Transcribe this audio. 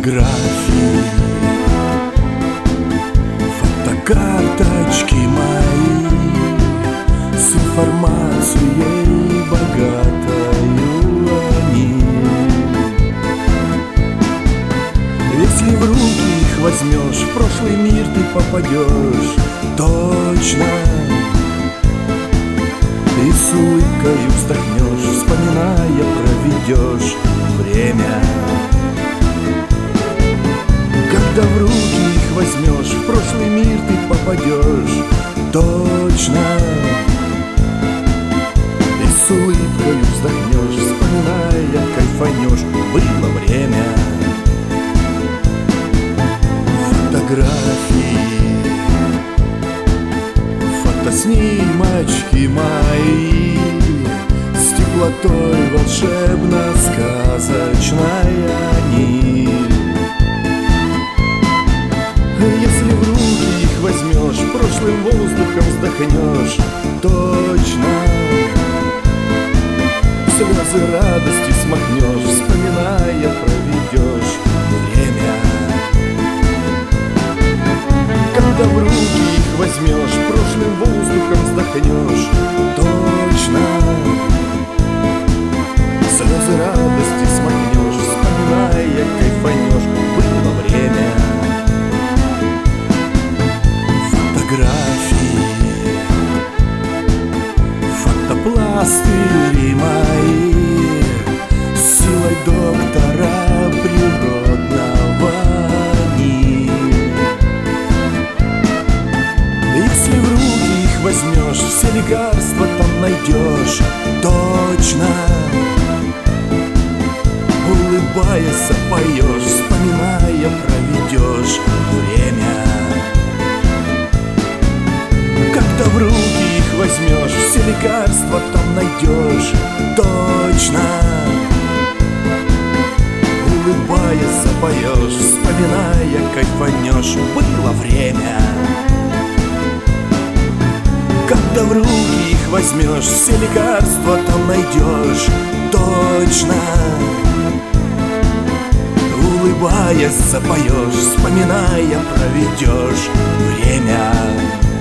Фотографии, фотокарточки мои с информацией богатою они. Если в руки их возьмешь, в прошлый мир ты попадешь точно. И с улыбкой вздохнешь, вспоминая, проведешь время. Когда в руки их возьмешь, в прошлый мир ты попадешь точно. И с улыбкой вздохнешь, вспоминая, кайфанешь. Было время. Фотографии, фотоснимочки мои с теплотой волшебно-сказочной они. Если в руки их возьмешь, прошлым воздухом вздохнешь точно. Слезы радости смахнешь, вспоминая, проведешь время. Когда в руки их возьмешь, прошлым воздухом вздохнешь точно. Слезы радости смахнешь, вспоминая, кайфанешь. Было время. Фотографии, фотопластыри мои силой доктора природного они. Если в руки их возьмешь, все лекарства там найдешь точно. Улыбаясь, поешь, вспоминая, проведешь время. Когда в руки их возьмешь, все лекарства там найдешь точно. Улыбаясь, поешь, вспоминая, кайфанешь. Было время. Когда в руки их возьмешь, все лекарства там найдешь точно. Улыбаясь, поешь, вспоминая, проведешь время.